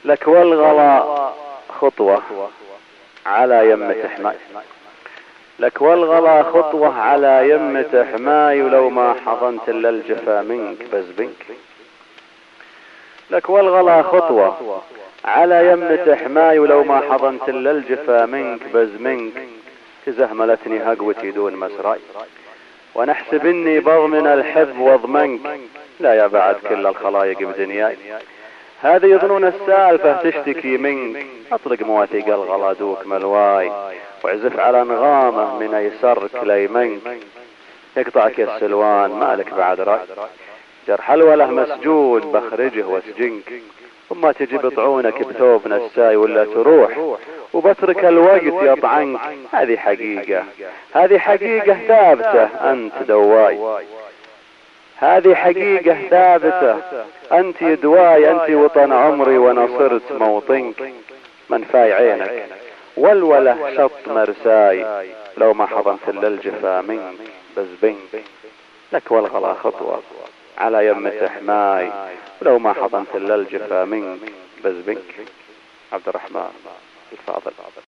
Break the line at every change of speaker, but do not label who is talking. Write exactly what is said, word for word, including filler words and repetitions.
لك والغلا خطوة على يمة حماي، لك والغلا خطوة على يمة حماي، ولو ما حضنت الا الجفا منك بزبنك. لك والغلا خطوة على يمة حماي، ولو ما حضنت الا الجفا منك بزمنك. تزهملتني هقوتي دون مسراي، وانا احسب اني بضمن الحب واضمنك. لا يا بعد كل الخلايق بدنياي، هذه يظنون السالفة تشتكي منك. اطلق مواثيق الغلا دوك ملواي، واعزف على انغامه من ايسرك ليمنك. يقطعك يا السلوان مالك بعد راي، جرح الوله مسجون بخرجه واسجنك. وما تجي بطعونك بثوب نساي ولا تروح، وبترك الوقت يطعنك. هذه حقيقة، هذه حقيقة ثابتة انت دواي، هذه حقيقة ثابتة انت دواي. انت وطن عمري وانا صرت موطنك. من فاي عينك والوله شط مرساي، لو ما حضنت الا الجفا منك بزبنك. لك والغلا خطوة على يمة حماي، ولو ما حضنت الا الجفا منك بزبنك. عبد الرحمن الفاضل.